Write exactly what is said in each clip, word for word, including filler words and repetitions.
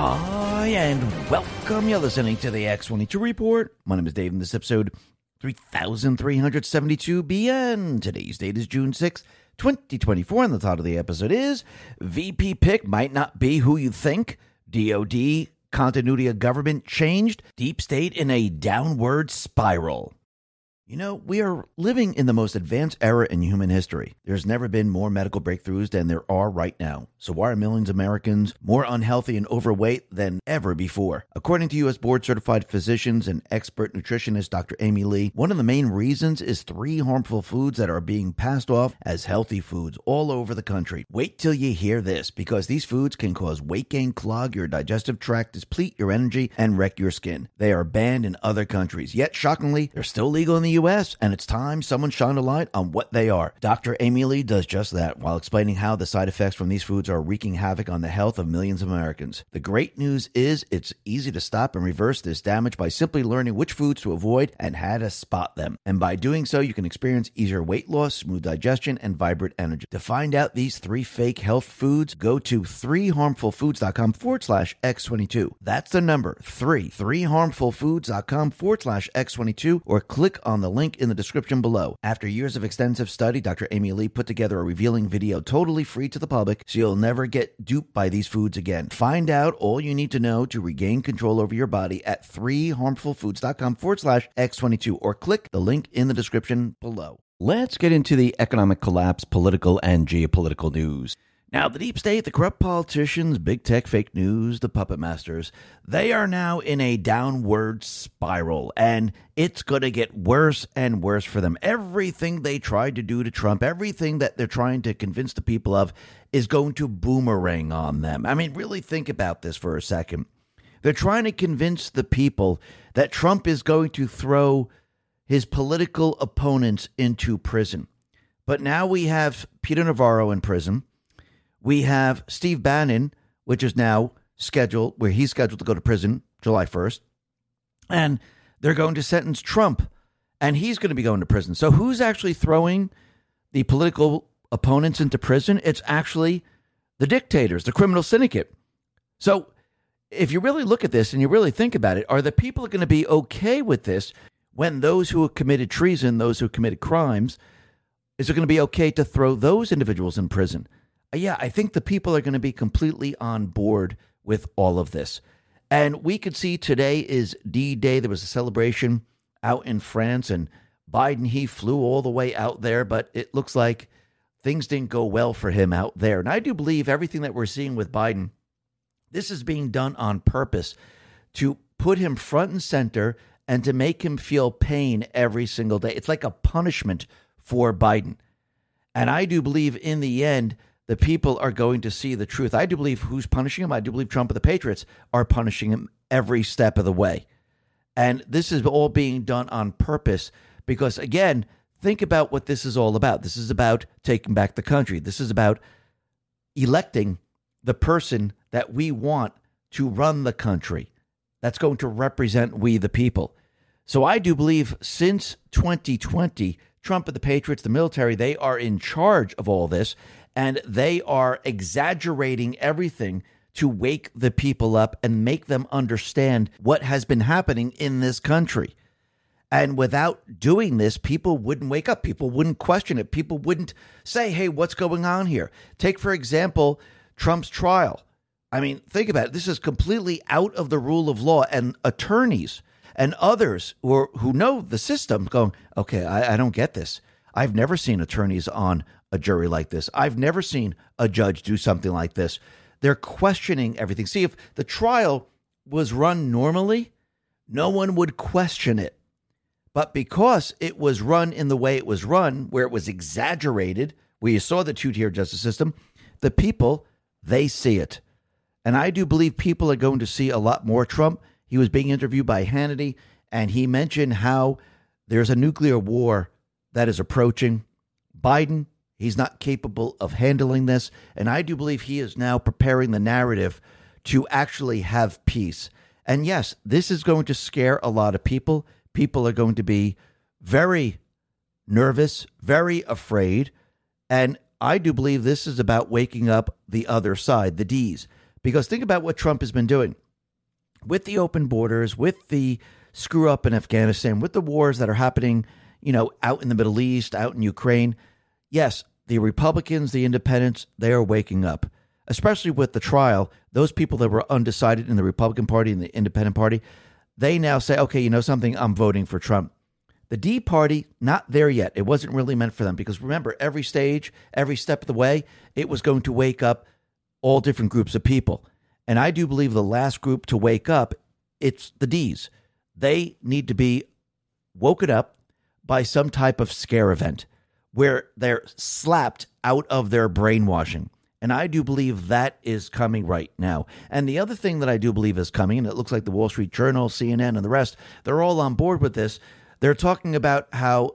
Hi, and welcome. You're listening to the X twenty-two Report. My name is Dave, and this episode three thousand three hundred seventy-two B N. Today's date is June sixth, twenty twenty-four, and the title of the episode is V P Pick Might Not Be Who You Think, D O D Continuity of Government Changed, Deep State in a Downward Spiral. You know, we are living in the most advanced era in human history. There's never been more medical breakthroughs than there are right now. So why are millions of Americans more unhealthy and overweight than ever before? According to U S board-certified physicians and expert nutritionist Doctor Amy Lee, one of the main reasons is three harmful foods that are being passed off as healthy foods all over the country. Wait till you hear this, because these foods can cause weight gain, clog your digestive tract, deplete your energy, and wreck your skin. They are banned in other countries, yet shockingly, they're still legal in the U S, and it's time someone shine a light on what they are. Doctor Amy Lee does just that while explaining how the side effects from these foods are wreaking havoc on the health of millions of Americans. The great news is it's easy to stop and reverse this damage by simply learning which foods to avoid and how to spot them. And by doing so, you can experience easier weight loss, smooth digestion, and vibrant energy. To find out these three fake health foods, go to three harmful foods dot com forward slash X twenty-two. That's the number, three, three harmful foods dot com forward slash X twenty-two, or click on the link in the description below. After years of extensive study, Doctor Amy Lee put together a revealing video totally free to the public, so you'll never get duped by these foods again. Find out all you need to know to regain control over your body at three harmful foods dot com forward slash X twenty-two, or click the link in the description below. Let's get into the economic collapse, political and geopolitical news. Now, the deep state, the corrupt politicians, big tech, fake news, the puppet masters, they are now in a downward spiral, and it's going to get worse and worse for them. Everything they tried to do to Trump, everything that they're trying to convince the people of, is going to boomerang on them. I mean, really think about this for a second. They're trying to convince the people that Trump is going to throw his political opponents into prison. But now we have Peter Navarro in prison. We have Steve Bannon, which is now scheduled, where he's scheduled to go to prison July first. And they're going to sentence Trump, and he's going to be going to prison. So who's actually throwing the political opponents into prison? It's actually the dictators, the criminal syndicate. So if you really look at this and you really think about it, are the people going to be okay with this when those who have committed treason, those who have committed crimes, is it going to be okay to throw those individuals in prison? Yeah, I think the people are going to be completely on board with all of this. And we could see today is D-Day. There was a celebration out in France, and Biden, he flew all the way out there, but it looks like things didn't go well for him out there. And I do believe everything that we're seeing with Biden, this is being done on purpose to put him front and center and to make him feel pain every single day. It's like a punishment for Biden. And I do believe in the end, the people are going to see the truth. I do believe who's punishing him. I do believe Trump and the Patriots are punishing him every step of the way. And this is all being done on purpose because, again, think about what this is all about. This is about taking back the country. This is about electing the person that we want to run the country. That's going to represent we the people. So I do believe since twenty twenty, Trump and the Patriots, the military, they are in charge of all this. And they are exaggerating everything to wake the people up and make them understand what has been happening in this country. And without doing this, people wouldn't wake up. People wouldn't question it. People wouldn't say, hey, what's going on here? Take, for example, Trump's trial. I mean, think about it. This is completely out of the rule of law. And attorneys and others who, are, who know the system going, okay, I, I don't get this. I've never seen attorneys on a jury like this. I've never seen a judge do something like this. They're questioning everything. See, if the trial was run normally, no one would question it. But because it was run in the way it was run, where it was exaggerated, where you saw the two-tier justice system, the people, they see it. And I do believe people are going to see a lot more Trump. He was being interviewed by Hannity, and he mentioned how there's a nuclear war that is approaching. Biden, he's not capable of handling this. And I do believe he is now preparing the narrative to actually have peace. And yes, this is going to scare a lot of people. People are going to be very nervous, very afraid. And I do believe this is about waking up the other side, the D's. Because think about what Trump has been doing with the open borders, with the screw up in Afghanistan, with the wars that are happening, you know, out in the Middle East, out in Ukraine. Yes, the Republicans, the independents, they are waking up, especially with the trial. Those people that were undecided in the Republican Party and the Independent Party, they now say, okay, you know something, I'm voting for Trump. The D Party, not there yet. It wasn't really meant for them because remember, every stage, every step of the way, it was going to wake up all different groups of people. And I do believe the last group to wake up, it's the D's. They need to be woken up by some type of scare event where they're slapped out of their brainwashing. And I do believe that is coming right now. And the other thing that I do believe is coming, and it looks like the Wall Street Journal, C N N, and the rest, they're all on board with this. They're talking about how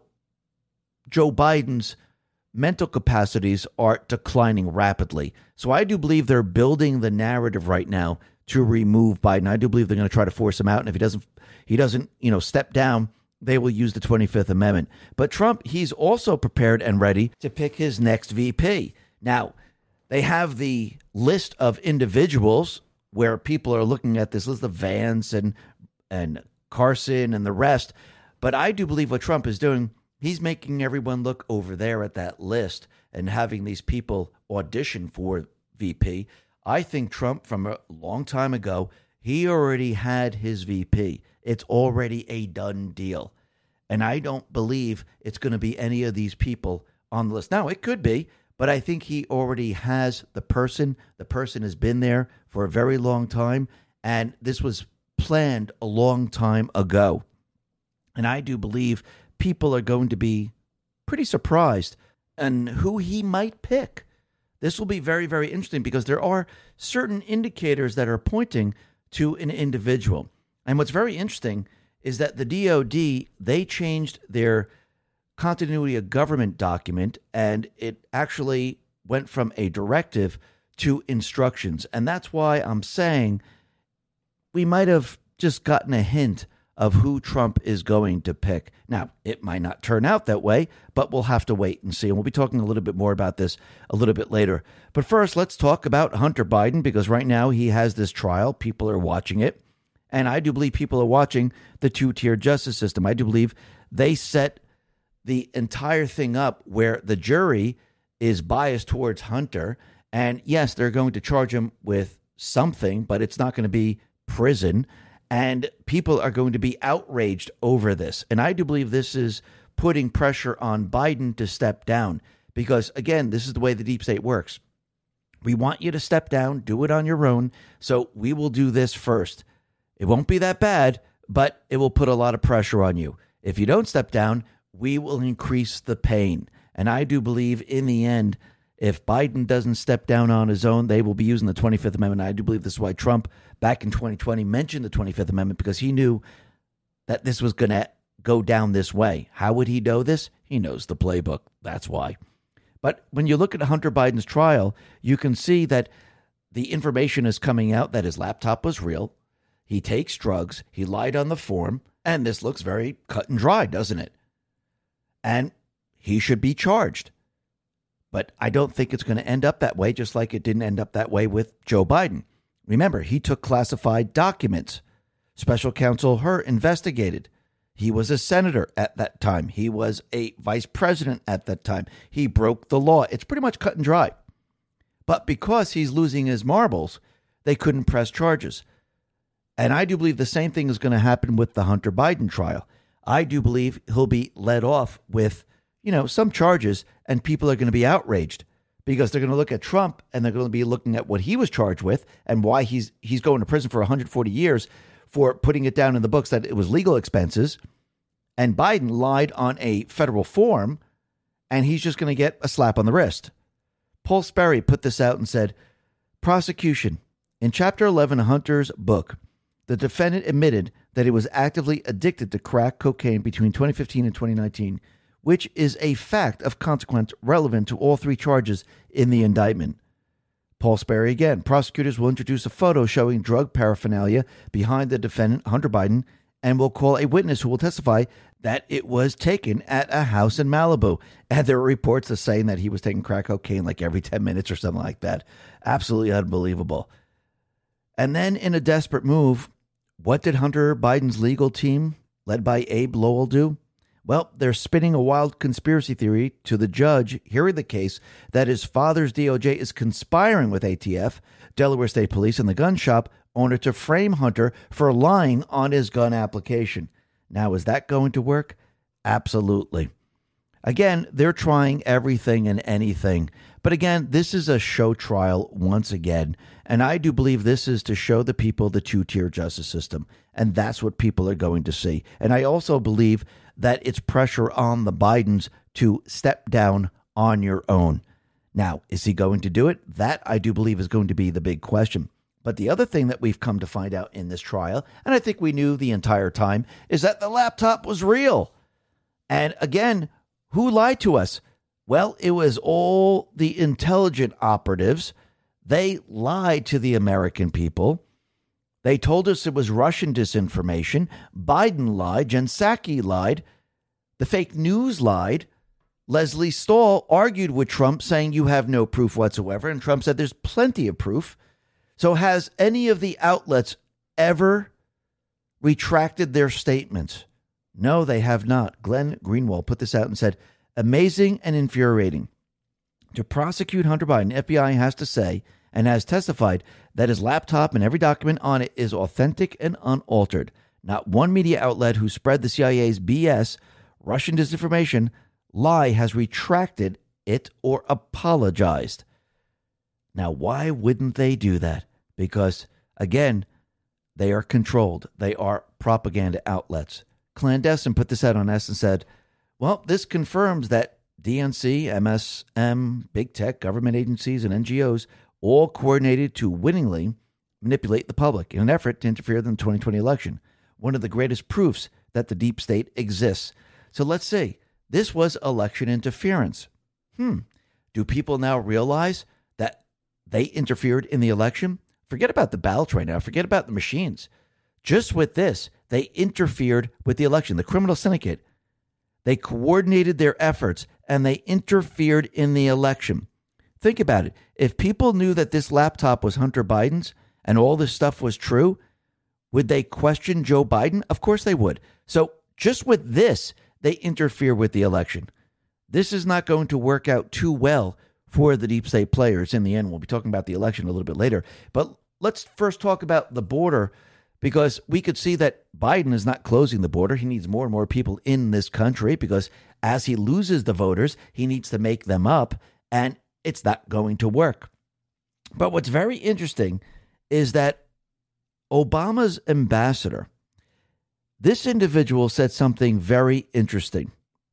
Joe Biden's mental capacities are declining rapidly. So I do believe they're building the narrative right now to remove Biden. I do believe they're going to try to force him out. And if he doesn't, he doesn't, you know, step down, they will use the twenty-fifth Amendment. But Trump, he's also prepared and ready to pick his next V P. Now, they have the list of individuals where people are looking at this list of Vance and and Carson and the rest. But I do believe what Trump is doing, he's making everyone look over there at that list and having these people audition for V P. I think Trump, from a long time ago, he already had his V P. It's already a done deal. And I don't believe it's going to be any of these people on the list. Now, it could be, but I think he already has the person. The person has been there for a very long time, and this was planned a long time ago. And I do believe people are going to be pretty surprised on who he might pick. This will be very, very interesting because there are certain indicators that are pointing to an individual. And what's very interesting is that the D O D, they changed their continuity of government document, and it actually went from a directive to instructions. And that's why I'm saying we might have just gotten a hint of who Trump is going to pick. Now, it might not turn out that way, but we'll have to wait and see. And we'll be talking a little bit more about this a little bit later. But first, let's talk about Hunter Biden, because right now he has this trial. People are watching it. And I do believe people are watching the two-tier justice system. I do believe they set the entire thing up where the jury is biased towards Hunter. And yes, they're going to charge him with something, but it's not going to be prison. And people are going to be outraged over this. And I do believe this is putting pressure on Biden to step down. Because, again, this is the way the deep state works. We want you to step down, do it on your own. So we will do this first. It won't be that bad, but it will put a lot of pressure on you. If you don't step down, we will increase the pain. And I do believe in the end, if Biden doesn't step down on his own, they will be using the twenty-fifth Amendment. I do believe this is why Trump, back in twenty twenty, mentioned the twenty-fifth Amendment, because he knew that this was going to go down this way. How would he know this? He knows the playbook. That's why. But when you look at Hunter Biden's trial, you can see that the information is coming out that his laptop was real. He takes drugs. He lied on the form. And this looks very cut and dry, doesn't it? And he should be charged. But I don't think it's going to end up that way, just like it didn't end up that way with Joe Biden. Remember, he took classified documents. Special counsel Hur investigated. He was a senator at that time. He was a vice president at that time. He broke the law. It's pretty much cut and dry. But because he's losing his marbles, they couldn't press charges. And I do believe the same thing is going to happen with the Hunter Biden trial. I do believe he'll be let off with, you know, some charges, and people are going to be outraged because they're going to look at Trump and they're going to be looking at what he was charged with and why he's he's going to prison for one hundred forty years for putting it down in the books that it was legal expenses. And Biden lied on a federal form, and he's just going to get a slap on the wrist. Paul Sperry put this out and said, prosecution. In Chapter eleven of Hunter's book, the defendant admitted that he was actively addicted to crack cocaine between twenty fifteen and twenty nineteen, which is a fact of consequence relevant to all three charges in the indictment. Paul Sperry again. Prosecutors will introduce a photo showing drug paraphernalia behind the defendant, Hunter Biden, and will call a witness who will testify that it was taken at a house in Malibu. And there are reports of saying that he was taking crack cocaine like every ten minutes or something like that. Absolutely unbelievable. And then in a desperate move, what did Hunter Biden's legal team, led by Abe Lowell, do? Well, they're spinning a wild conspiracy theory to the judge hearing the case that his father's D O J is conspiring with A T F, Delaware State Police, and the gun shop owner to frame Hunter for lying on his gun application. Now, is that going to work? Absolutely. Again, they're trying everything and anything. But again, this is a show trial once again. And I do believe this is to show the people the two-tier justice system. And that's what people are going to see. And I also believe that it's pressure on the Bidens to step down on your own. Now, is he going to do it? That, I do believe, is going to be the big question. But the other thing that we've come to find out in this trial, and I think we knew the entire time, is that the laptop was real. And again, who lied to us? Well, it was all the intelligent operatives. They lied to the American people. They told us it was Russian disinformation. Biden lied. Jen Psaki lied. The fake news lied. Leslie Stahl argued with Trump, saying you have no proof whatsoever. And Trump said there's plenty of proof. So has any of the outlets ever retracted their statements? No, they have not. Glenn Greenwald put this out and said, amazing and infuriating. To prosecute Hunter Biden, F B I has to say and has testified that his laptop and every document on it is authentic and unaltered. Not one media outlet who spread the C I A's B S, Russian disinformation, lie has retracted it or apologized. Now, why wouldn't they do that? Because, again, they are controlled. They are propaganda outlets. Clandestine put this out on S and said, well, this confirms that D N C, M S M, big tech, government agencies, and N G Os all coordinated to winningly manipulate the public in an effort to interfere in the twenty twenty election. One of the greatest proofs that the deep state exists. So let's see. This was election interference. Hmm. Do people now realize that they interfered in the election? Forget about the ballots right now. Forget about the machines. Just with this, they interfered with the election. The criminal syndicate, they coordinated their efforts and they interfered in the election. Think about it. If people knew that this laptop was Hunter Biden's and all this stuff was true, would they question Joe Biden? Of course they would. So just with this, they interfere with the election. This is not going to work out too well for the deep state players in the end. We'll be talking about the election a little bit later. But let's first talk about the border, because we could see that Biden is not closing the border. He needs more and more people in this country because as he loses the voters, he needs to make them up, and it's not going to work. But what's very interesting is that Obama's ambassador, this individual said something very interesting.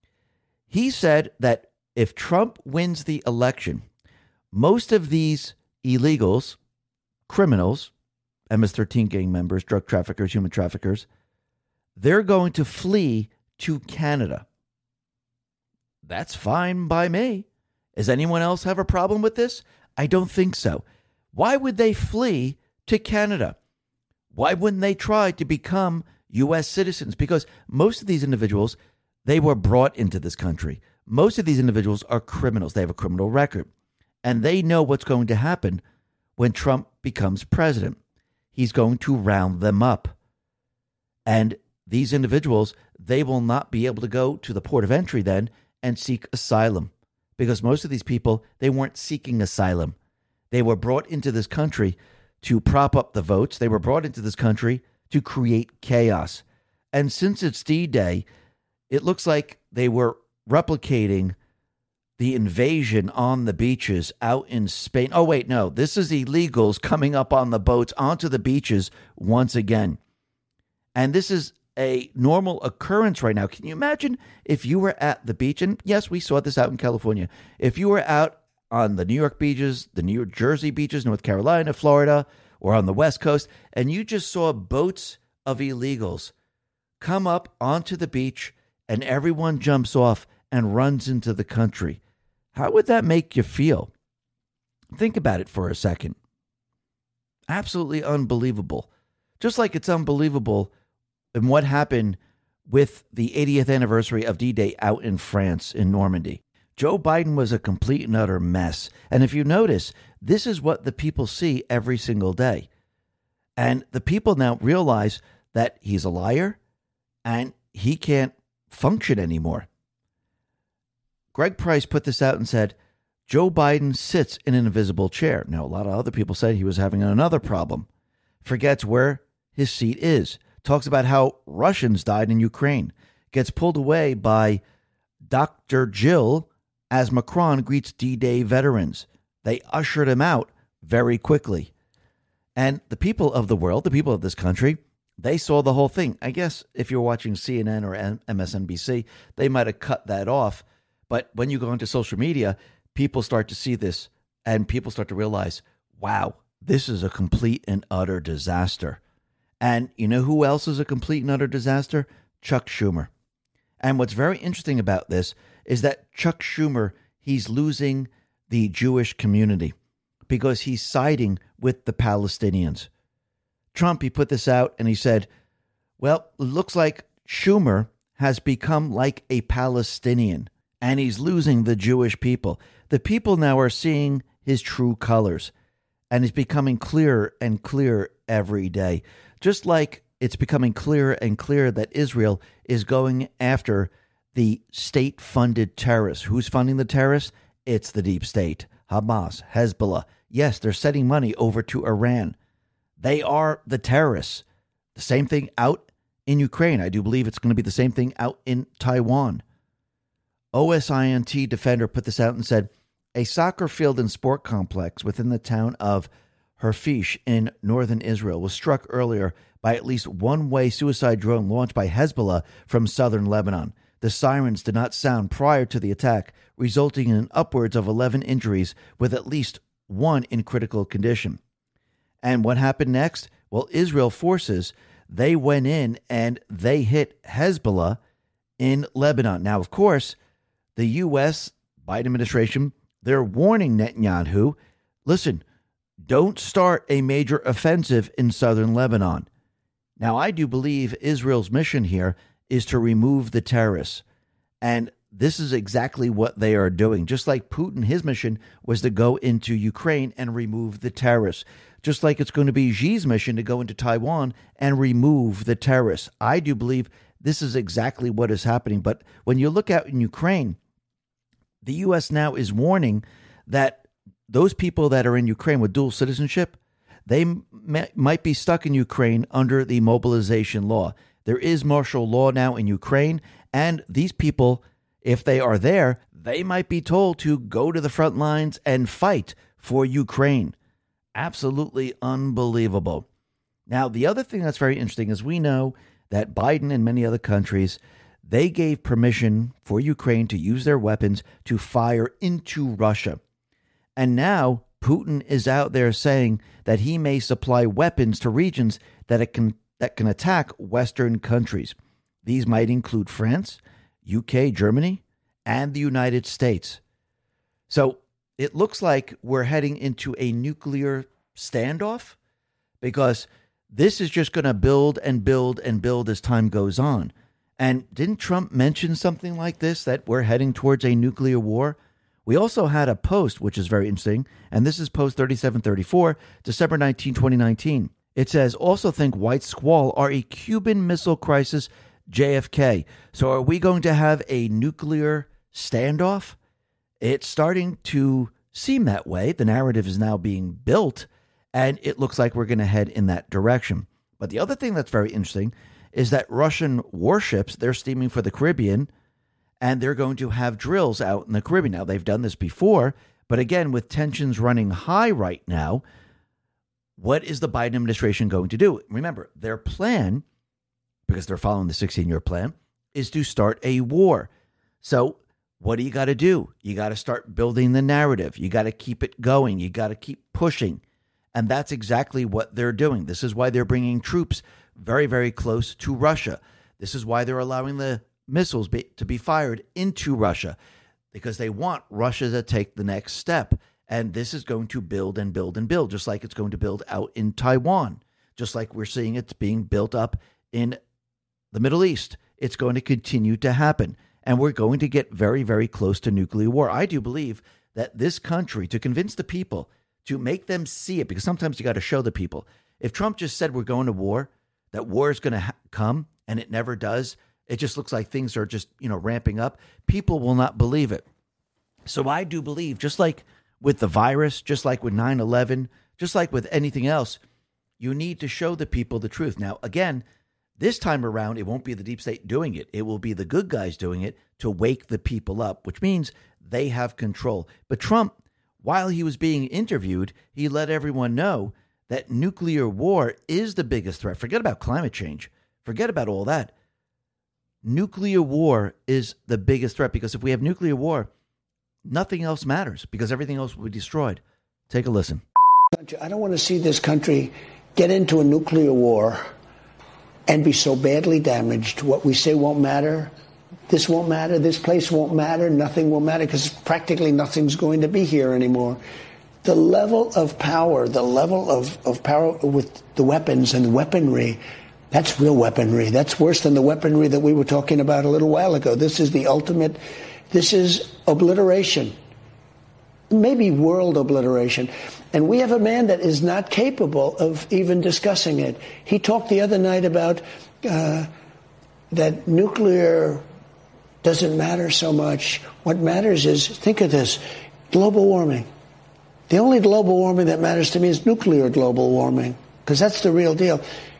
He said that if Trump wins the election, most of these illegals, criminals, M S thirteen gang members, drug traffickers, human traffickers, they're going to flee to Canada. That's fine by me. Does anyone else have a problem with this? I don't think so. Why would they flee to Canada? Why wouldn't they try to become U S citizens? Because most of these individuals, they were brought into this country. Most of these individuals are criminals. They have a criminal record. And they know what's going to happen when Trump becomes president. He's going to round them up. And these individuals, they will not be able to go to the port of entry then and seek asylum. Because most of these people, they weren't seeking asylum. They were brought into this country to prop up the votes. They were brought into this country to create chaos. And since it's D-Day, it looks like they were replicating the invasion on the beaches out in Spain. Oh, wait, no, this is illegals coming up on the boats onto the beaches once again. And this is a normal occurrence right now. Can you imagine if you were at the beach? And yes, we saw this out in California. If you were out on the New York beaches, the New Jersey beaches, North Carolina, Florida, or on the West Coast, and you just saw boats of illegals come up onto the beach and everyone jumps off and runs into the country, how would that make you feel? Think about it for a second. Absolutely unbelievable. Just like it's unbelievable in what happened with the eightieth anniversary of D-Day out in France, in Normandy. Joe Biden was a complete and utter mess. And if you notice, this is what the people see every single day. And the people now realize that he's a liar and he can't function anymore. Greg Price put this out and said, Joe Biden sits in an invisible chair. Now, a lot of other people said he was having another problem. Forgets where his seat is. Talks about how Russians died in Ukraine. Gets pulled away by Doctor Jill as Macron greets D-Day veterans. They ushered him out very quickly. And the people of the world, the people of this country, they saw the whole thing. I guess if you're watching C N N or M S N B C, they might have cut that off. But when you go into social media, people start to see this and people start to realize, wow, this is a complete and utter disaster. And you know who else is a complete and utter disaster? Chuck Schumer. And what's very interesting about this is that Chuck Schumer, he's losing the Jewish community because he's siding with the Palestinians. Trump, he put this out and he said, well, it looks like Schumer has become like a Palestinian and he's losing the Jewish people. The people now are seeing his true colors and it's becoming clearer and clearer every day. Just like it's becoming clearer and clearer that Israel is going after the state-funded terrorists. Who's funding the terrorists? It's the deep state, Hamas, Hezbollah. Yes, they're sending money over to Iran. They are the terrorists. The same thing out in Ukraine. I do believe it's going to be the same thing out in Taiwan. OSINT Defender put this out and said, a soccer field and sport complex within the town of Herfish in northern Israel was struck earlier by at least one-way suicide drone launched by Hezbollah from southern Lebanon. The sirens did not sound prior to the attack, resulting in upwards of eleven injuries, with at least one in critical condition. And what happened next? Well, Israel forces, they went in and they hit Hezbollah in Lebanon. Now, of course, the U S Biden administration, they're warning Netanyahu, listen, don't start a major offensive in southern Lebanon. Now, I do believe Israel's mission here is to remove the terrorists. And this is exactly what they are doing. Just like Putin, his mission was to go into Ukraine and remove the terrorists. Just like it's going to be Xi's mission to go into Taiwan and remove the terrorists. I do believe this is exactly what is happening. But when you look out in Ukraine, the U S now is warning that those people that are in Ukraine with dual citizenship, they m- might be stuck in Ukraine under the mobilization law. There is martial law now in Ukraine, and these people, if they are there, they might be told to go to the front lines and fight for Ukraine. Absolutely unbelievable. Now, the other thing that's very interesting is we know that Biden and many other countries, they gave permission for Ukraine to use their weapons to fire into Russia. And now Putin is out there saying that he may supply weapons to regions that it can that can attack Western countries. These might include France, U K, Germany, and the United States. So it looks like we're heading into a nuclear standoff because this is just going to build and build and build as time goes on. And didn't Trump mention something like this, that we're heading towards a nuclear war? We also had a post, which is very interesting, and this is post thirty-seven thirty-four, December nineteenth, twenty nineteen. It says, also think white squall are a Cuban Missile Crisis, J F K. So are we going to have a nuclear standoff? It's starting to seem that way. The narrative is now being built, and it looks like we're going to head in that direction. But the other thing that's very interesting is that Russian warships, they're steaming for the Caribbean, and they're going to have drills out in the Caribbean. Now, they've done this before, but again, with tensions running high right now, what is the Biden administration going to do? Remember, their plan, because they're following the sixteen-year plan, is to start a war. So what do you got to do? You got to start building the narrative. You got to keep it going. You got to keep pushing. And that's exactly what they're doing. This is why they're bringing troops very, very close to Russia. This is why they're allowing the missiles be, to be fired into Russia, because they want Russia to take the next step. And this is going to build and build and build, just like it's going to build out in Taiwan, just like we're seeing it's being built up in the Middle East. It's going to continue to happen. And we're going to get very, very close to nuclear war. I do believe that this country, to convince the people, to make them see it, because sometimes you got to show the people, If Trump just said we're going to war, that war is going to ha- come, and it never does, it just looks like things are just, you know, ramping up, people will not believe it. So I do believe, just like with the virus, just like with nine eleven, just like with anything else, you need to show the people the truth. Now, again, this time around, it won't be the deep state doing it. It will be the good guys doing it to wake the people up, which means they have control. But Trump, while he was being interviewed, he let everyone know that nuclear war is the biggest threat. Forget about climate change. Forget about all that. Nuclear war is the biggest threat, because if we have nuclear war, nothing else matters, because everything else will be destroyed. Take a listen. I don't want to see this country get into a nuclear war and be so badly damaged. What we say won't matter. This won't matter. This place won't matter. Nothing will matter, because practically nothing's going to be here anymore. The level of power, the level of, of power with the weapons and weaponry, that's real weaponry. That's worse than the weaponry that we were talking about a little while ago. This is the ultimate, this is obliteration, maybe world obliteration. And we have a man that is not capable of even discussing it. He talked the other night about uh, that nuclear doesn't matter so much. What matters is, think of this, global warming. The only global warming that matters to me is nuclear global warming, because that's the real deal.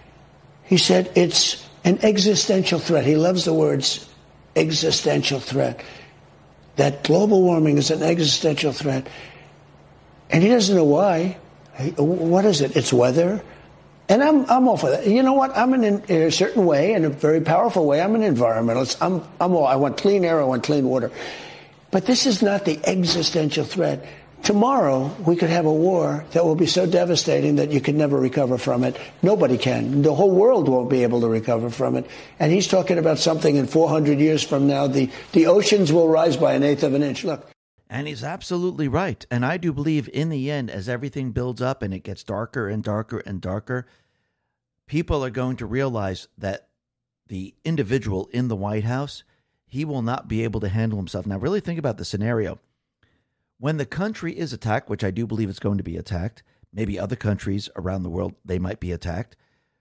He said it's an existential threat. He loves the words existential threat. That global warming is an existential threat. And he doesn't know why. What is it? It's weather. And I'm I'm all for that. You know what? I'm an, in a certain way, in a very powerful way, I'm an environmentalist. I'm I'm all, I want clean air, I want clean water. But this is not the existential threat. Tomorrow, we could have a war that will be so devastating that you can never recover from it. Nobody can. The whole world won't be able to recover from it. And he's talking about something in four hundred years from now. The, the oceans will rise by an eighth of an inch. Look. And he's absolutely right. And I do believe in the end, as everything builds up and it gets darker and darker and darker, people are going to realize that the individual in the White House, he will not be able to handle himself. Now, really think about the scenario. When the country is attacked, which I do believe it's going to be attacked, maybe other countries around the world, they might be attacked.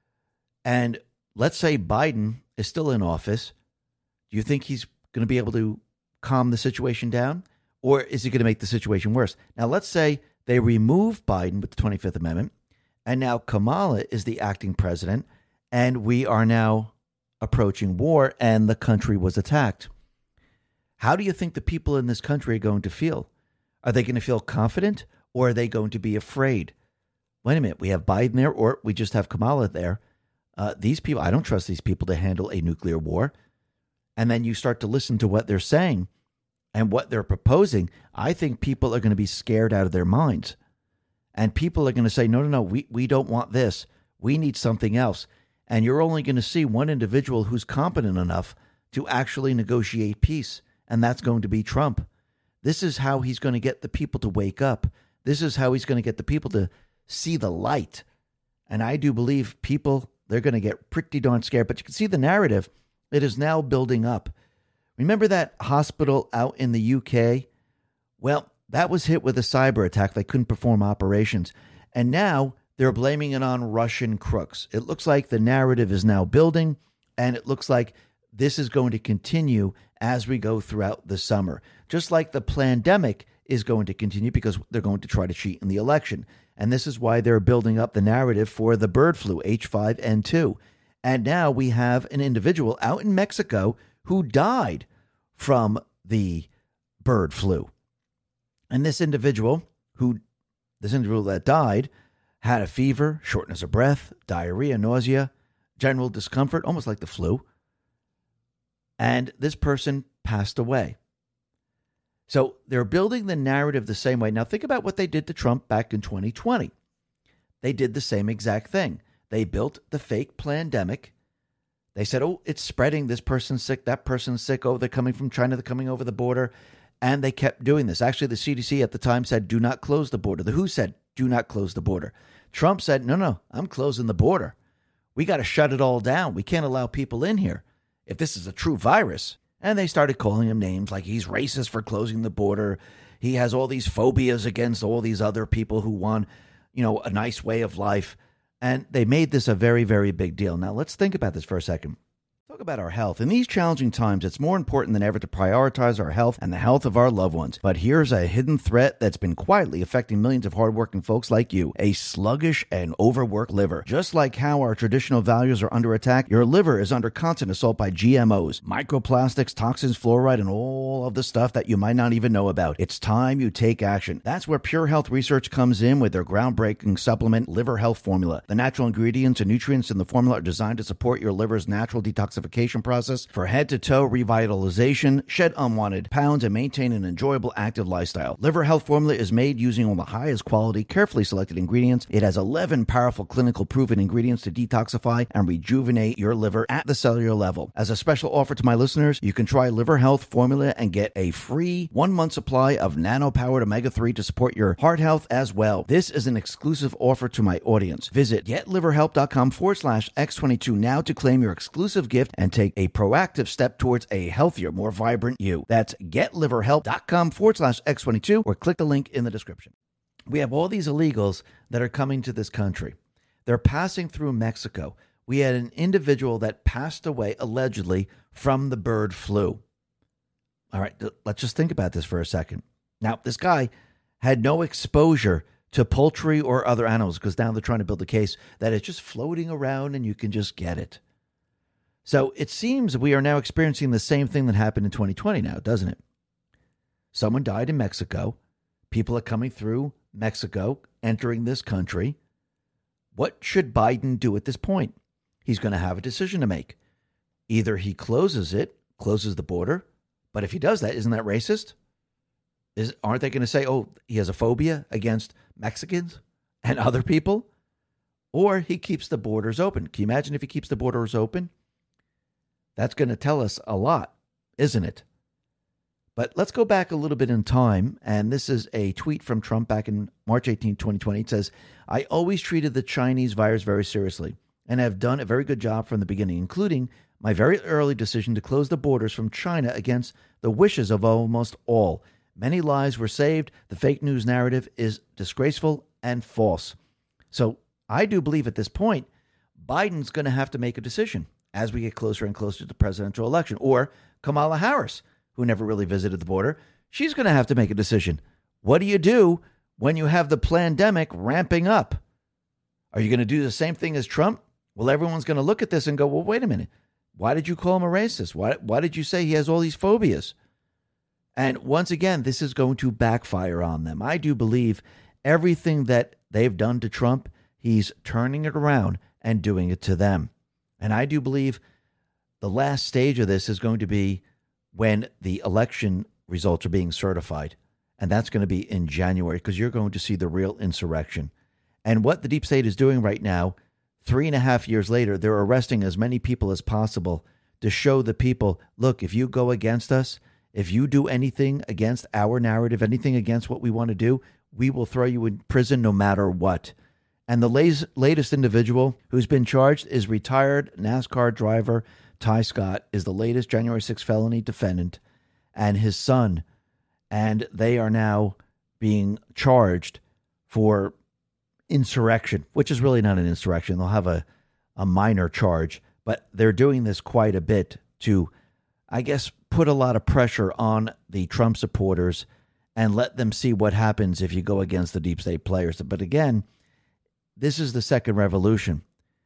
And let's say Biden is still in office. Do you think he's going to be able to calm the situation down? Or is he going to make the situation worse? Now, let's say they remove Biden with the twenty-fifth Amendment, and now Kamala is the acting president, and we are now approaching war, and the country was attacked. How do you think the people in this country are going to feel? Are they going to feel confident, or are they going to be afraid? Wait a minute, we have Biden there, or we just have Kamala there. Uh, these people, I don't trust these people to handle a nuclear war. And then you start to listen to what they're saying and what they're proposing. I think people are going to be scared out of their minds. And people are going to say, no, no, no, we, we don't want this. We need something else. And you're only going to see one individual who's competent enough to actually negotiate peace, and that's going to be Trump. This is how he's going to get the people to wake up. This is how he's going to get the people to see the light. And I do believe people, they're going to get pretty darn scared. But you can see the narrative. It is now building up. Remember that hospital out in the U K? Well, that was hit with a cyber attack. They couldn't perform operations. And now they're blaming it on Russian crooks. It looks like the narrative is now building, and it looks like this is going to continue as we go throughout the summer. Just like the pandemic is going to continue, because they're going to try to cheat in the election. And this is why they're building up the narrative for the bird flu, H five N two. And now we have an individual out in Mexico who died from the bird flu. And this individual who, this individual that died had a fever, shortness of breath, diarrhea, nausea, general discomfort, almost like the flu. And this person passed away. So they're building the narrative the same way. Now think about what they did to Trump back in twenty twenty. They did the same exact thing. They built the fake pandemic. They said, oh, it's spreading. This person's sick. That person's sick. Oh, they're coming from China. They're coming over the border. And they kept doing this. Actually, the C D C at the time said, do not close the border. The W H O said, do not close the border. Trump said, no, no, I'm closing the border. We got to shut it all down. We can't allow people in here if this is a true virus. And they started calling him names like he's racist for closing the border. He has all these phobias against all these other people who want, you know, a nice way of life. And they made this a very, very big deal. Now, let's think about this for a second. Talk about our health. In these challenging times, it's more important than ever to prioritize our health and the health of our loved ones. But here's a hidden threat that's been quietly affecting millions of hardworking folks like you: a sluggish and overworked liver. Just like how our traditional values are under attack, your liver is under constant assault by G M Os, microplastics, toxins, fluoride, and all of the stuff that you might not even know about. It's time you take action. That's where Pure Health Research comes in with their groundbreaking supplement, Liver Health Formula. The natural ingredients and nutrients in the formula are designed to support your liver's natural detoxification process for head-to-toe revitalization, shed unwanted pounds, and maintain an enjoyable active lifestyle. Liver Health Formula is made using all the highest quality, carefully selected ingredients. It has eleven powerful clinical proven ingredients to detoxify and rejuvenate your liver at the cellular level. As a special offer to my listeners, you can try Liver Health Formula and get a free one-month supply of nano-powered omega three to support your heart health as well. This is an exclusive offer to my audience. Visit getliverhelp.com forward slash X22 now to claim your exclusive gift and take a proactive step towards a healthier, more vibrant you. That's getliverhelp.com forward slash X22 or click the link in the description. We have all these illegals that are coming to this country. They're passing through Mexico. We had an individual that passed away allegedly from the bird flu. All right, let's just think about this for a second. Now, this guy had no exposure to poultry or other animals because now they're trying to build a case that it's just floating around and you can just get it. So it seems we are now experiencing the same thing that happened in twenty twenty now, doesn't it? Someone died in Mexico. People are coming through Mexico, entering this country. What should Biden do at this point? He's going to have a decision to make. Either he closes it, closes the border, but if he does that, isn't that racist? Is, aren't they going to say, oh, he has a phobia against Mexicans and other people? Or he keeps the borders open. Can you imagine if he keeps the borders open? That's going to tell us a lot, isn't it? But let's go back a little bit in time. And this is a tweet from Trump back in March eighteenth, twenty twenty. It says, I always treated the Chinese virus very seriously and have done a very good job from the beginning, including my very early decision to close the borders from China against the wishes of almost all. Many lives were saved. The fake news narrative is disgraceful and false. So I do believe at this point, Biden's going to have to make a decision as we get closer and closer to the presidential election. Or Kamala Harris, who never really visited the border, she's going to have to make a decision. What do you do when you have the pandemic ramping up? Are you going to do the same thing as Trump? Well, everyone's going to look at this and go, well, wait a minute. Why did you call him a racist? Why, why did you say he has all these phobias? And once again, this is going to backfire on them. I do believe everything that they've done to Trump, he's turning it around and doing it to them. And I do believe the last stage of this is going to be when the election results are being certified. And that's going to be in January because you're going to see the real insurrection. And what the deep state is doing right now, three and a half years later, they're arresting as many people as possible to show the people, look, if you go against us, if you do anything against our narrative, anything against what we want to do, we will throw you in prison no matter what. And the latest individual who's been charged is retired NASCAR driver Ty Scott, is the latest January sixth felony defendant, and his son. And they are now being charged for insurrection, which is really not an insurrection. They'll have a, a minor charge, but they're doing this quite a bit to, I guess, put a lot of pressure on the Trump supporters and let them see what happens if you go against the deep state players. But again, this is the second revolution.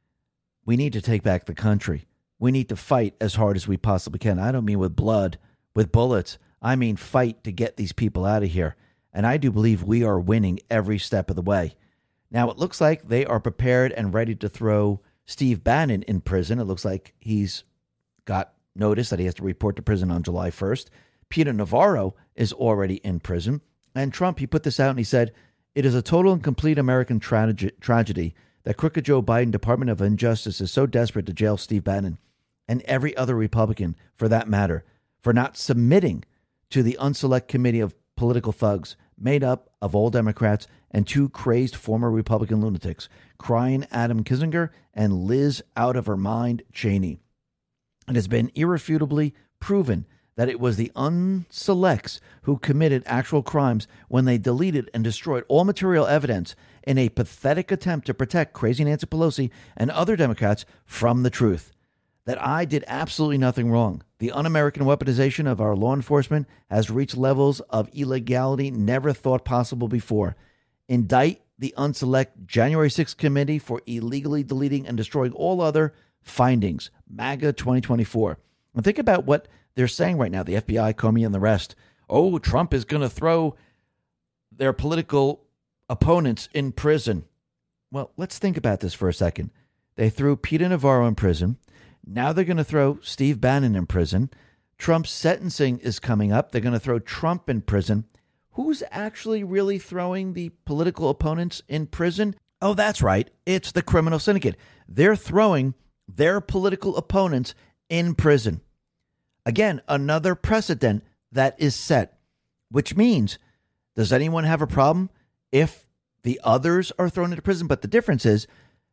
We need to take back the country. We need to fight as hard as we possibly can. I don't mean with blood, with bullets. I mean fight to get these people out of here. And I do believe we are winning every step of the way. Now, it looks like they are prepared and ready to throw Steve Bannon in prison. It looks like he's got notice that he has to report to prison on July first. Peter Navarro is already in prison. And Trump, he put this out and he said, it is a total and complete American tra- tragedy that crooked Joe Biden Department of Injustice is so desperate to jail Steve Bannon and every other Republican, for that matter, for not submitting to the unselect committee of political thugs made up of all Democrats and two crazed former Republican lunatics, crying Adam Kinzinger and Liz out of her mind Cheney. It has been irrefutably proven that it was the unselects who committed actual crimes when they deleted and destroyed all material evidence in a pathetic attempt to protect crazy Nancy Pelosi and other Democrats from the truth. That I did absolutely nothing wrong. The un-American weaponization of our law enforcement has reached levels of illegality never thought possible before. Indict the unselect January sixth committee for illegally deleting and destroying all other findings. MAGA twenty twenty-four. And think about what they're saying right now, the F B I, Comey, and the rest. Oh, Trump is going to throw their political opponents in prison. Well, let's think about this for a second. They threw Peter Navarro in prison. Now they're going to throw Steve Bannon in prison. Trump's sentencing is coming up. They're going to throw Trump in prison. Who's actually really throwing the political opponents in prison? Oh, that's right. It's the criminal syndicate. They're throwing their political opponents in prison. Again, another precedent that is set, which means, does anyone have a problem if the others are thrown into prison? But the difference is,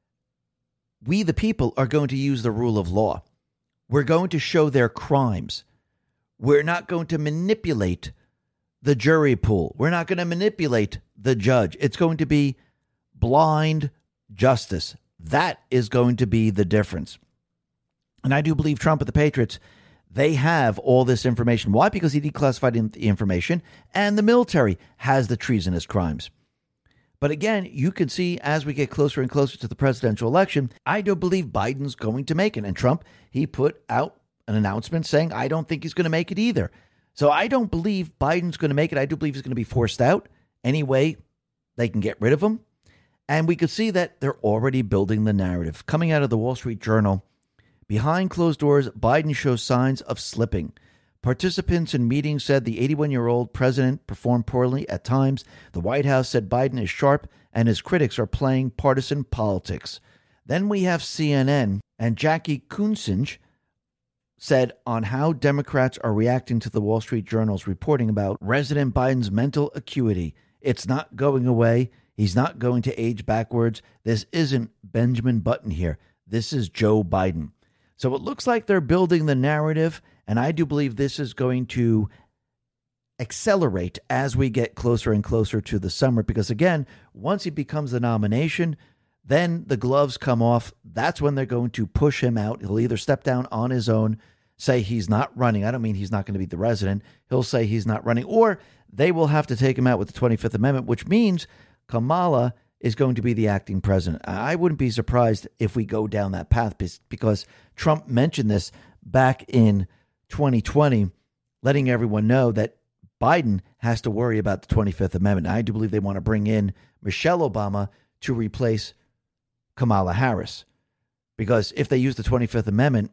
we, the people, are going to use the rule of law. We're going to show their crimes. We're not going to manipulate the jury pool. We're not going to manipulate the judge. It's going to be blind justice. That is going to be the difference. And I do believe Trump and the Patriots, they have all this information. Why? Because he declassified the information, and the military has the treasonous crimes. But again, you can see as we get closer and closer to the presidential election, I do believe Biden's going to make it. And Trump, he put out an announcement saying, I don't think he's going to make it either. So I don't believe Biden's going to make it. I do believe he's going to be forced out. Anyway, they can get rid of him. And we could see that they're already building the narrative. Coming out of the Wall Street Journal, behind closed doors, Biden shows signs of slipping. Participants in meetings said the eighty-one-year-old president performed poorly at times. The White House said Biden is sharp and his critics are playing partisan politics. Then we have C N N, and Jackie Kuncinge said on how Democrats are reacting to the Wall Street Journal's reporting about President Biden's mental acuity. It's not going away. He's not going to age backwards. This isn't Benjamin Button here. This is Joe Biden. So it looks like they're building the narrative, and I do believe this is going to accelerate as we get closer and closer to the summer, because again, once he becomes the nomination, then the gloves come off. That's when they're going to push him out. He'll either step down on his own, say he's not running. I don't mean he's not going to be the president. He'll say he's not running, or they will have to take him out with the twenty-fifth Amendment, which means Kamala is going to be the acting president. I wouldn't be surprised if we go down that path, because Trump mentioned this back in twenty twenty, letting everyone know that Biden has to worry about the twenty-fifth Amendment. I do believe they want to bring in Michelle Obama to replace Kamala Harris, because if they use the twenty-fifth Amendment,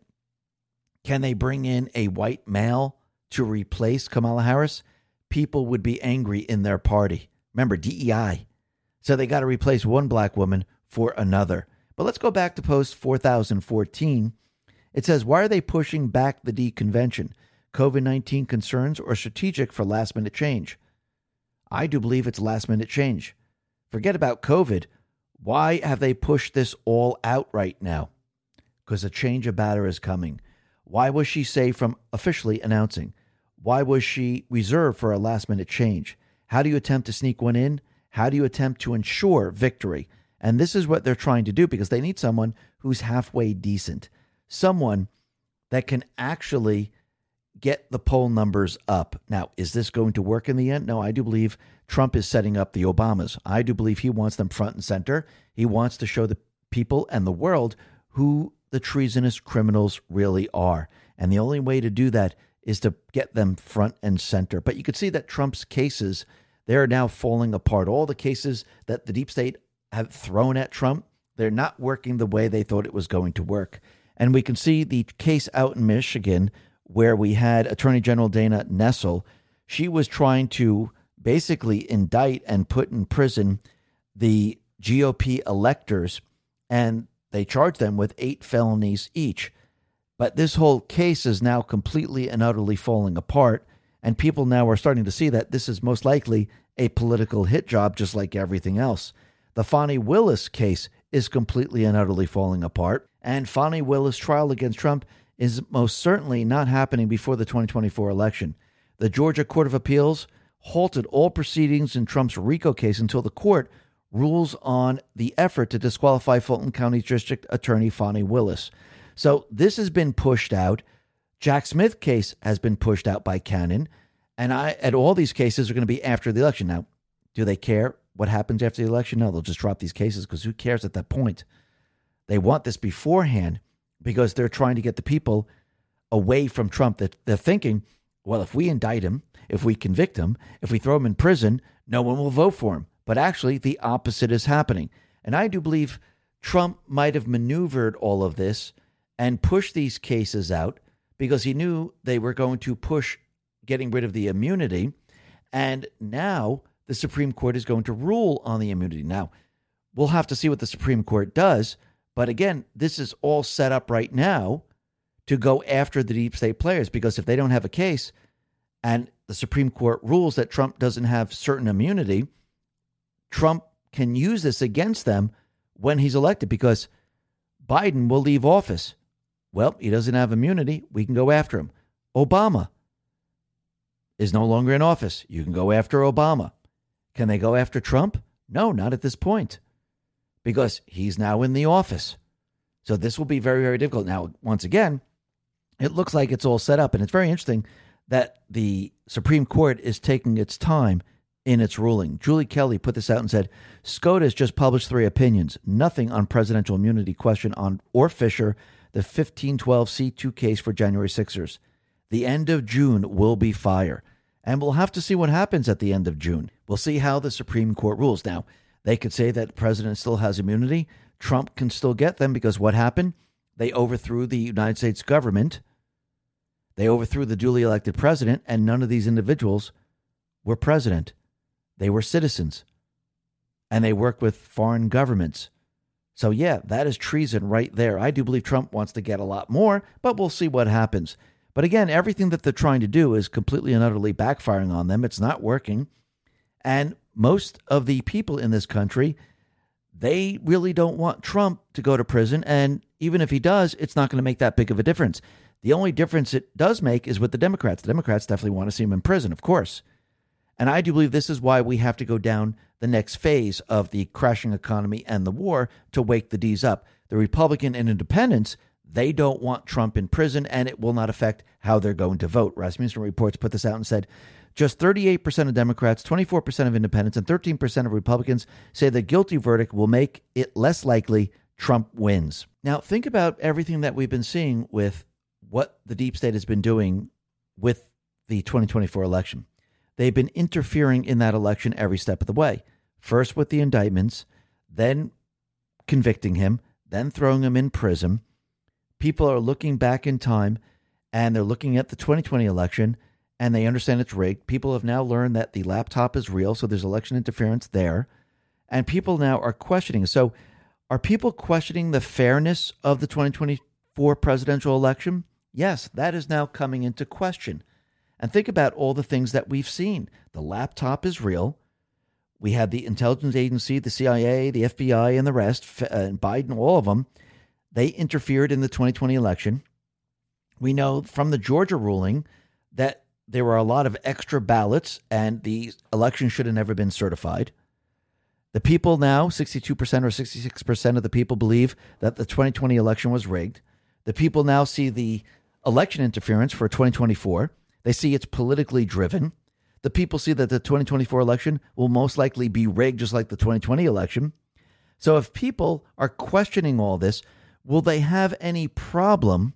can they bring in a white male to replace Kamala Harris? People would be angry in their party. Remember, D E I. So they got to replace one black woman for another. But let's go back to post four thousand fourteen. It says, why are they pushing back the deconvention? COVID nineteen concerns or strategic for last minute change? I do believe it's last minute change. Forget about COVID. Why have they pushed this all out right now? Because a change of batter is coming. Why was she safe from officially announcing? Why was she reserved for a last minute change? How do you attempt to sneak one in? How do you attempt to ensure victory? And this is what they're trying to do, because they need someone who's halfway decent, someone that can actually get the poll numbers up. Now, is this going to work in the end? No, I do believe Trump is setting up the Obamas. I do believe he wants them front and center. He wants to show the people and the world who the treasonous criminals really are. And the only way to do that is to get them front and center. But you could see that Trump's cases, they're now falling apart. All the cases that the deep state have thrown at Trump, they're not working the way they thought it was going to work. And we can see the case out in Michigan where we had Attorney General Dana Nessel. She was trying to basically indict and put in prison the G O P electors, and they charged them with eight felonies each. But this whole case is now completely and utterly falling apart, and people now are starting to see that this is most likely a political hit job, just like everything else. The Fani Willis case is completely and utterly falling apart, and Fani Willis' trial against Trump is most certainly not happening before the twenty twenty-four election. The Georgia Court of Appeals halted all proceedings in Trump's RICO case until the court rules on the effort to disqualify Fulton County District Attorney Fani Willis. So this has been pushed out. Jack Smith case has been pushed out by Cannon. And I, at all these cases are going to be after the election. Now, do they care what happens after the election? No, they'll just drop these cases because who cares at that point? They want this beforehand because they're trying to get the people away from Trump. That they're thinking, well, if we indict him, if we convict him, if we throw him in prison, no one will vote for him. But actually, the opposite is happening. And I do believe Trump might have maneuvered all of this and pushed these cases out because he knew they were going to push getting rid of the immunity. And now the Supreme Court is going to rule on the immunity. Now, we'll have to see what the Supreme Court does. But again, this is all set up right now to go after the deep state players, because if they don't have a case and the Supreme Court rules that Trump doesn't have certain immunity, Trump can use this against them when he's elected, because Biden will leave office. Well, he doesn't have immunity. We can go after him. Obama is no longer in office. You can go after Obama. Can they go after Trump? No, not at this point, because he's now in the office. So this will be very, very difficult. Now, once again, it looks like it's all set up. And it's very interesting that the Supreme Court is taking its time in its ruling. Julie Kelly put this out and said, SCOTUS just published three opinions, nothing on presidential immunity question on or Fisher, the fifteen twelve C two case for January sixers. The end of June will be fire. And we'll have to see what happens at the end of June. We'll see how the Supreme Court rules. Now, they could say that the president still has immunity. Trump can still get them because what happened? They overthrew the United States government. They overthrew the duly elected president, and none of these individuals were president. They were citizens, and they work with foreign governments. So, yeah, that is treason right there. I do believe Trump wants to get a lot more, but we'll see what happens. But again, everything that they're trying to do is completely and utterly backfiring on them. It's not working. And most of the people in this country, they really don't want Trump to go to prison. And even if he does, it's not going to make that big of a difference. The only difference it does make is with the Democrats. The Democrats definitely want to see him in prison, of course. And I do believe this is why we have to go down the next phase of the crashing economy and the war to wake the D's up. The Republican and independents, they don't want Trump in prison, and it will not affect how they're going to vote. Rasmussen Reports put this out and said, just thirty-eight percent of Democrats, twenty-four percent of independents, and thirteen percent of Republicans say the guilty verdict will make it less likely Trump wins. Now, think about everything that we've been seeing with what the deep state has been doing with the twenty twenty-four election. They've been interfering in that election every step of the way. First with the indictments, then convicting him, then throwing him in prison. People are looking back in time, and they're looking at the twenty twenty election, and they understand it's rigged. People have now learned that the laptop is real, so there's election interference there. And people now are questioning. So are people questioning the fairness of the twenty twenty-four presidential election? Yes, that is now coming into question. And think about all the things that we've seen. The laptop is real. We had the intelligence agency, the C I A, the F B I, and the rest, and Biden, all of them. They interfered in the twenty twenty election. We know from the Georgia ruling that there were a lot of extra ballots and the election should have never been certified. The people now, sixty-two percent or sixty-six percent of the people believe that the twenty twenty election was rigged. The people now see the election interference for twenty twenty-four. They see it's politically driven. The people see that the twenty twenty-four election will most likely be rigged just like the twenty twenty election. So if people are questioning all this, will they have any problem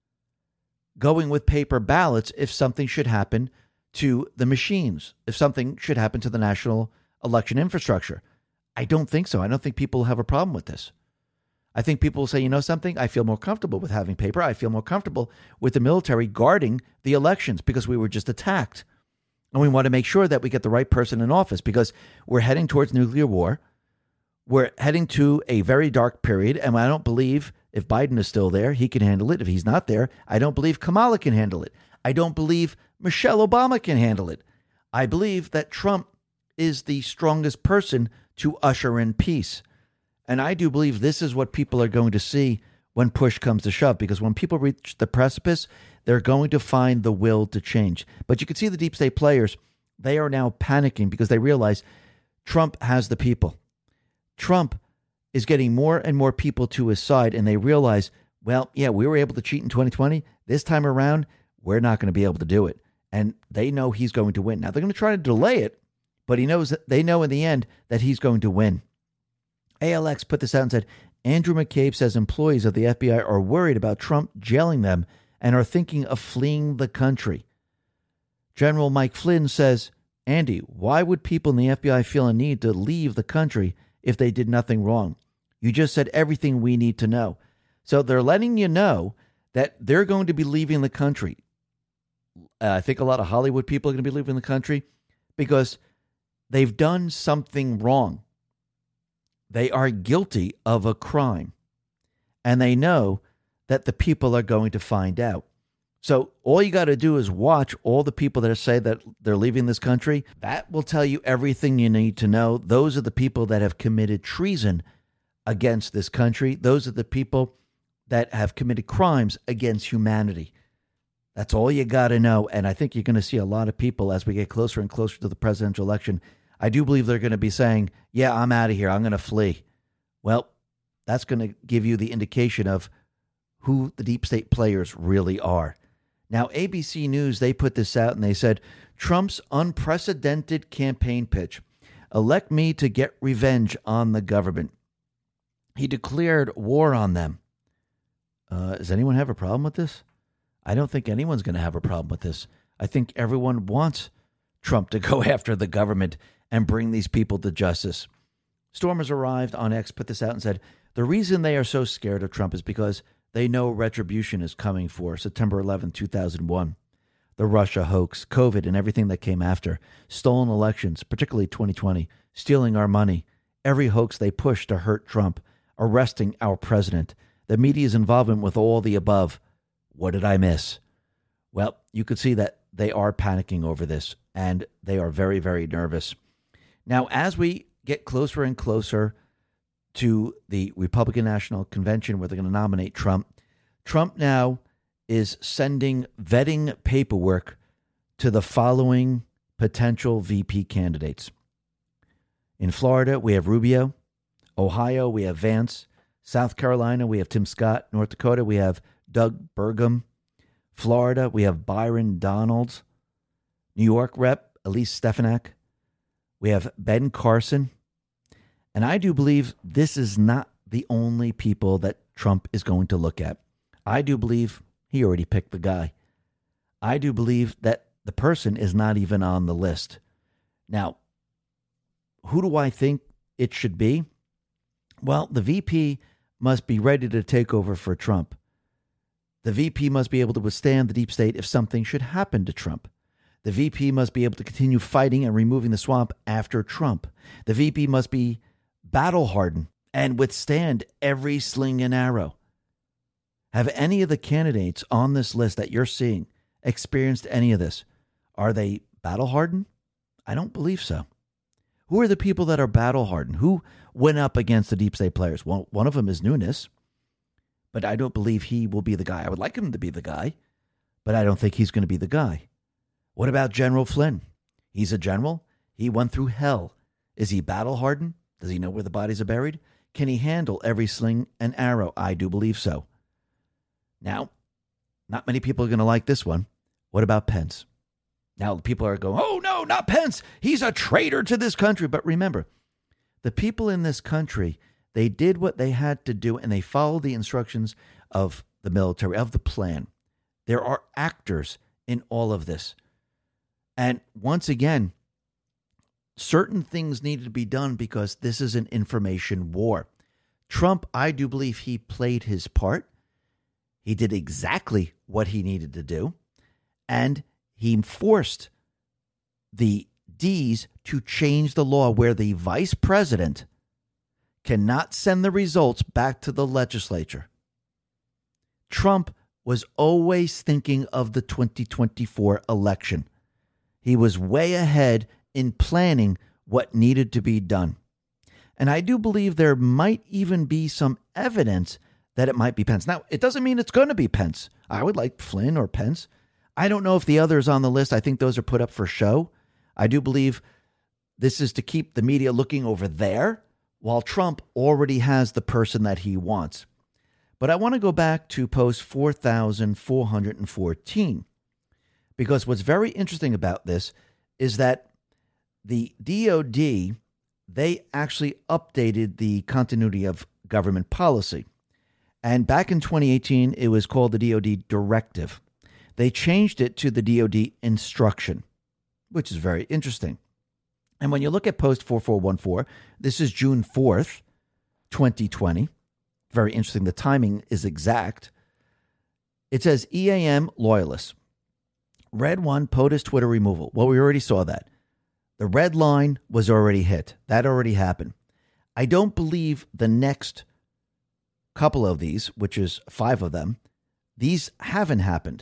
going with paper ballots if something should happen to the machines, if something should happen to the national election infrastructure? I don't think so. I don't think people have a problem with this. I think people will say, you know something, I feel more comfortable with having paper. I feel more comfortable with the military guarding the elections because we were just attacked. And we want to make sure that we get the right person in office because we're heading towards nuclear war. We're heading to a very dark period. And I don't believe if Biden is still there, he can handle it. If he's not there, I don't believe Kamala can handle it. I don't believe Michelle Obama can handle it. I believe that Trump is the strongest person to usher in peace. And I do believe this is what people are going to see when push comes to shove, because when people reach the precipice, they're going to find the will to change. But you can see the deep state players, they are now panicking because they realize Trump has the people. Trump is getting more and more people to his side, and they realize, well, yeah, we were able to cheat in twenty twenty. This time around, we're not going to be able to do it. And they know he's going to win. Now, they're going to try to delay it, but he knows that they know in the end that he's going to win. A L X put this out and said, Andrew McCabe says employees of the F B I are worried about Trump jailing them and are thinking of fleeing the country. General Mike Flynn says, Andy, why would people in the F B I feel a need to leave the country if they did nothing wrong? You just said everything we need to know. So they're letting you know that they're going to be leaving the country. Uh, I think a lot of Hollywood people are going to be leaving the country because they've done something wrong. They are guilty of a crime, and they know that the people are going to find out. So all you got to do is watch all the people that say that they're leaving this country. That will tell you everything you need to know. Those are the people that have committed treason against this country. Those are the people that have committed crimes against humanity. That's all you got to know. And I think you're going to see a lot of people as we get closer and closer to the presidential election. I do believe they're going to be saying, yeah, I'm out of here. I'm going to flee. Well, that's going to give you the indication of who the deep state players really are. Now, A B C News, they put this out and they said, Trump's unprecedented campaign pitch. Elect me to get revenge on the government. He declared war on them. Uh, does anyone have a problem with this? I don't think anyone's going to have a problem with this. I think everyone wants Trump to go after the government and bring these people to justice. Stormers arrived on X, put this out and said, the reason they are so scared of Trump is because they know retribution is coming for September eleventh, two thousand one. The Russia hoax, COVID, and everything that came after, stolen elections, particularly twenty twenty, stealing our money, every hoax they pushed to hurt Trump, arresting our president, the media's involvement with all the above. What did I miss? Well, you could see that they are panicking over this, and they are very, very nervous. Now, as we get closer and closer to the Republican National Convention where they're going to nominate Trump, Trump now is sending vetting paperwork to the following potential V P candidates. In Florida, we have Rubio. Ohio, we have Vance. South Carolina, we have Tim Scott. North Dakota, we have Doug Burgum. Florida, we have Byron Donalds. New York rep, Elise Stefanik. We have Ben Carson. And I do believe this is not the only people that Trump is going to look at. I do believe he already picked the guy. I do believe that the person is not even on the list. Now, who do I think it should be? Well, the V P must be ready to take over for Trump. The V P must be able to withstand the deep state if something should happen to Trump. The V P must be able to continue fighting and removing the swamp after Trump. The V P must be battle-hardened and withstand every sling and arrow. Have any of the candidates on this list that you're seeing experienced any of this? Are they battle-hardened? I don't believe so. Who are the people that are battle-hardened? Who went up against the deep state players? Well, one of them is Nunes, but I don't believe he will be the guy. I would like him to be the guy, but I don't think he's going to be the guy. What about General Flynn? He's a general. He went through hell. Is he battle-hardened? Does he know where the bodies are buried? Can he handle every sling and arrow? I do believe so. Now, not many people are going to like this one. What about Pence? Now, people are going, oh, no, not Pence. He's a traitor to this country. But remember, the people in this country, they did what they had to do, and they followed the instructions of the military, of the plan. There are actors in all of this. And once again, certain things needed to be done because this is an information war. Trump, I do believe he played his part. He did exactly what he needed to do. And he forced the D's to change the law where the vice president cannot send the results back to the legislature. Trump was always thinking of the twenty twenty-four election. He was way ahead in planning what needed to be done. And I do believe there might even be some evidence that it might be Pence. Now, it doesn't mean it's going to be Pence. I would like Flynn or Pence. I don't know if the others on the list, I think those are put up for show. I do believe this is to keep the media looking over there while Trump already has the person that he wants. But I want to go back to post four thousand four hundred fourteen, because what's very interesting about this is that the D O D, they actually updated the continuity of government policy. And back in twenty eighteen, it was called the D O D directive. They changed it to the D O D instruction, which is very interesting. And when you look at post four four one four, this is June fourth, twenty twenty. Very interesting. The timing is exact. It says E A M loyalists. Red one, POTUS Twitter removal. Well, we already saw that. The red line was already hit. That already happened. I don't believe the next couple of these, which is five of them, these haven't happened.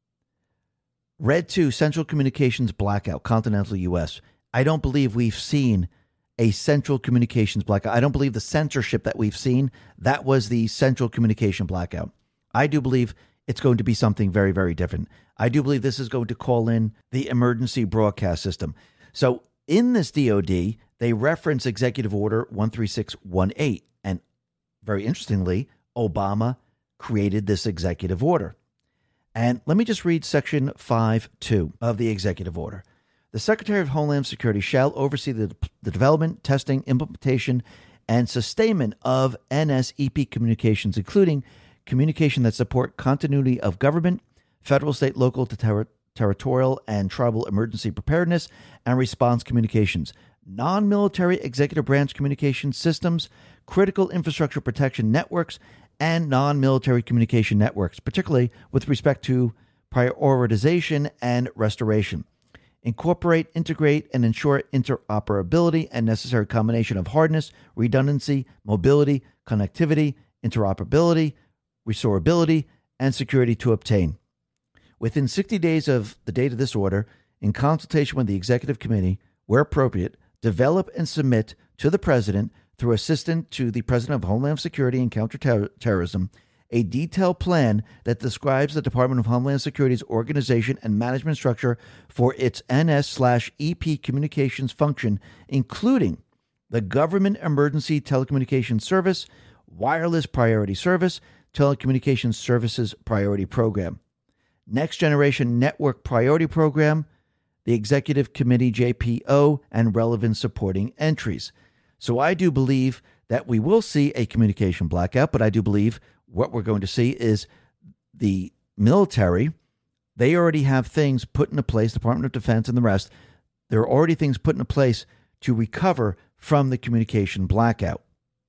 Red two, Central Communications blackout, continental U S. I don't believe we've seen a Central Communications blackout. I don't believe the censorship that we've seen, that was the Central Communication blackout. I do believe it's going to be something very, very different. I do believe this is going to call in the emergency broadcast system. So in this D O D, they reference Executive Order one three six one eight. And very interestingly, Obama created this executive order. And let me just read section five two of the executive order. The Secretary of Homeland Security shall oversee the, the development, testing, implementation, and sustainment of N S E P communications, including communication that support continuity of government, federal, state, local, to ter- territorial, and tribal emergency preparedness and response communications, non-military executive branch communication systems, critical infrastructure protection networks, and non-military communication networks, particularly with respect to prioritization and restoration. Incorporate, integrate, and ensure interoperability and necessary combination of hardness, redundancy, mobility, connectivity, interoperability, restorability, and security to obtain. Within sixty days of the date of this order, in consultation with the Executive Committee, where appropriate, develop and submit to the President, through assistant to the President of Homeland Security and Counterterrorism, a detailed plan that describes the Department of Homeland Security's organization and management structure for its N S slash E P communications function, including the Government Emergency Telecommunications Service, Wireless Priority Service, Telecommunications Services Priority Program, Next Generation Network Priority Program, the Executive Committee J P O, and relevant supporting entries. So I do believe that we will see a communication blackout, but I do believe what we're going to see is the military, they already have things put into place, Department of Defense and the rest, there are already things put into place to recover from the communication blackout.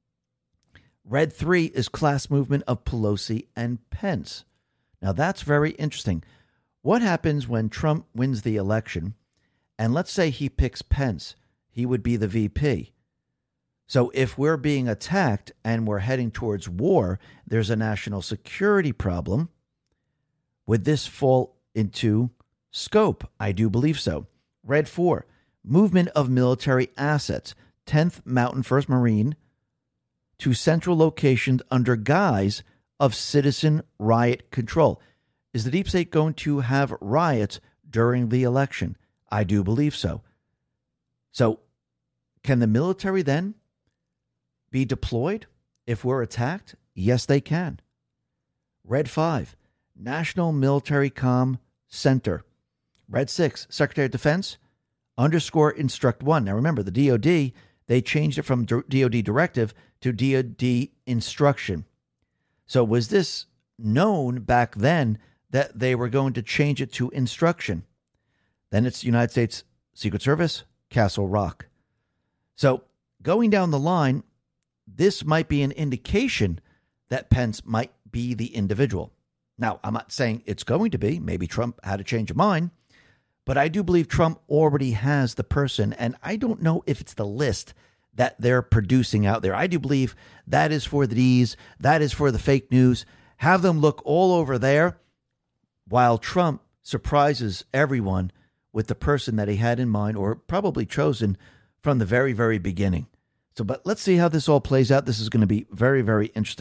Red three is class movement of Pelosi and Pence. Now that's very interesting. What happens when Trump wins the election, and let's say he picks Pence, he would be the V P. So if we're being attacked and we're heading towards war, there's a national security problem. Would this fall into scope? I do believe so. Red four, movement of military assets, tenth Mountain first Marine to central locations under guise of citizen riot control. Is the deep state going to have riots during the election? I do believe so. So can the military then be deployed if we're attacked? Yes, they can. Red five, National Military Comm Center. Red six, Secretary of Defense, underscore instruct one. Now remember, the D O D, they changed it from D O D directive to D O D instruction. So was this known back then that they were going to change it to instruction? Then it's United States Secret Service, Castle Rock. So going down the line, this might be an indication that Pence might be the individual. Now, I'm not saying it's going to be. Maybe Trump had a change of mind. But I do believe Trump already has the person. And I don't know if it's the list that they're producing out there. I do believe that is for the D's. That is for the fake news. Have them look all over there while Trump surprises everyone with the person that he had in mind or probably chosen from the very, very beginning. So, but let's see how this all plays out. This is going to be very, very interesting.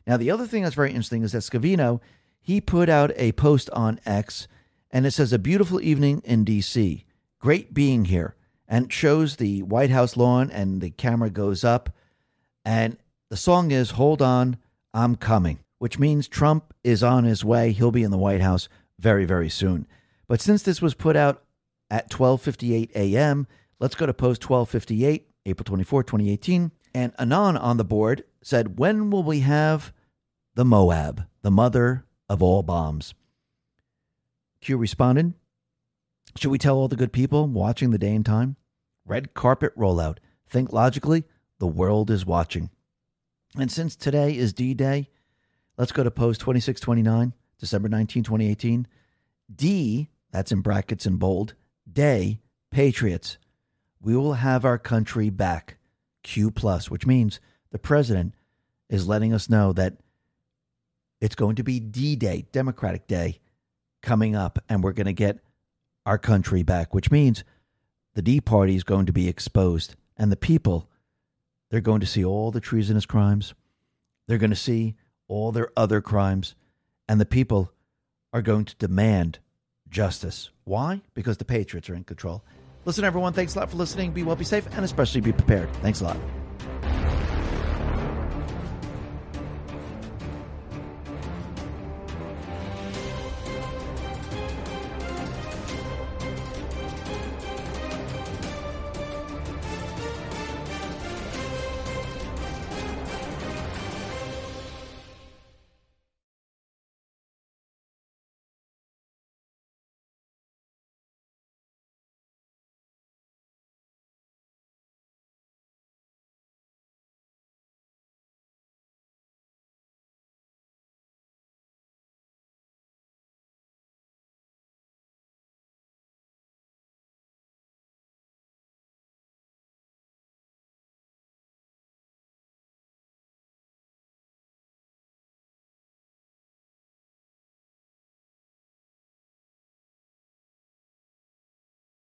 Now, the other thing that's very interesting is that Scavino, he put out a post on X, and it says, a beautiful evening in D C. Great being here. And it shows the White House lawn, and the camera goes up. And the song is, Hold On, I'm Coming, which means Trump is on his way. He'll be in the White House very, very soon. But since this was put out at twelve fifty-eight a.m., let's go to post twelve fifty-eight, April twenty-fourth, twenty eighteen. And Anon on the board said, when will we have the Moab, the mother of all bombs? Q responded, should we tell all the good people watching the day and time? Red carpet rollout. Think logically, the world is watching. And since today is D-Day, let's go to post twenty-six twenty-nine, December nineteenth, twenty eighteen. D, that's in brackets in bold, Day, Patriots. We will have our country back. Q plus, which means the president is letting us know that it's going to be D-Day, Democratic Day, coming up, and we're going to get our country back, which means the D party is going to be exposed, and the people, they're going to see all the treasonous crimes. They're going to see all their other crimes, and the people are going to demand justice. Why? Because the Patriots are in control. Listen, everyone, thanks a lot for listening. Be well, be safe, and especially be prepared. Thanks a lot.